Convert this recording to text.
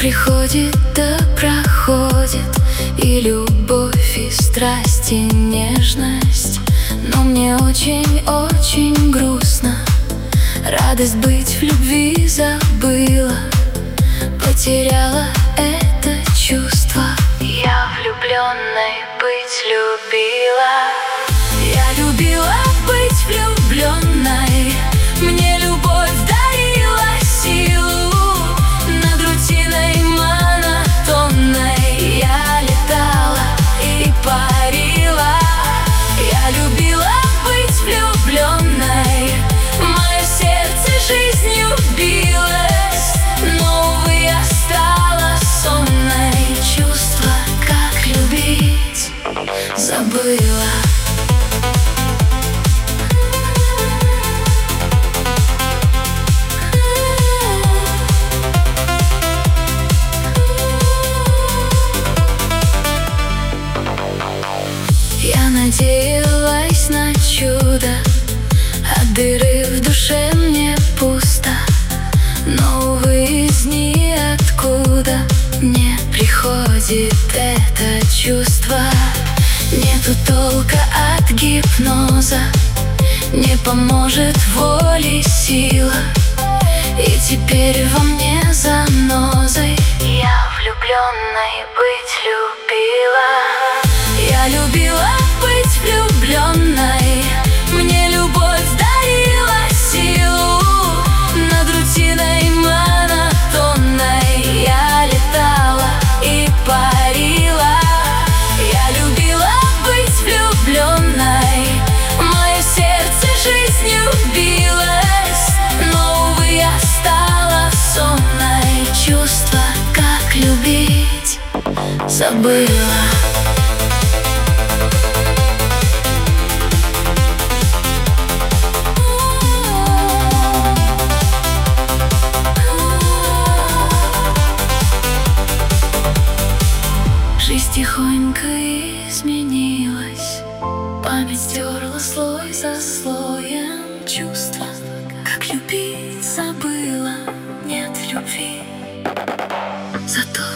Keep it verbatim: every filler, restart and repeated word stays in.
приходит да проходит, и любовь, и страсть, и нежность. Но мне очень-очень грустно, радость быть в любви забыла, потеряла это чувство. Я влюбленной быть любила. Я любила быть влюбленной, мне любовь дарила силу. Над рутиной монотонной я летала и парила. Я любила быть влюбленной, мое сердце жизнью билось, но, увы, я стала сонной. Чувства, как любить, забыла. Я надеялась на чудо, от дыры в душе мне пусто. Но, увы, из ниоткуда не приходит это чувство. Нету толка от гипноза, не поможет воли сила. И теперь во мне занозой я влюбленной быть любила. Я любила быть влюбленной, мне любовь дарила силу. Над рутиной монотонной я летала и парила. Я любила быть влюбленной, мое сердце жизнью билось, но, увы, я стала сонной. Чувства, как любить, забыла. Жизнь тихонько изменилась, память стерла слой за слоем. Чувства, как любить, забыла. Нет любви, зато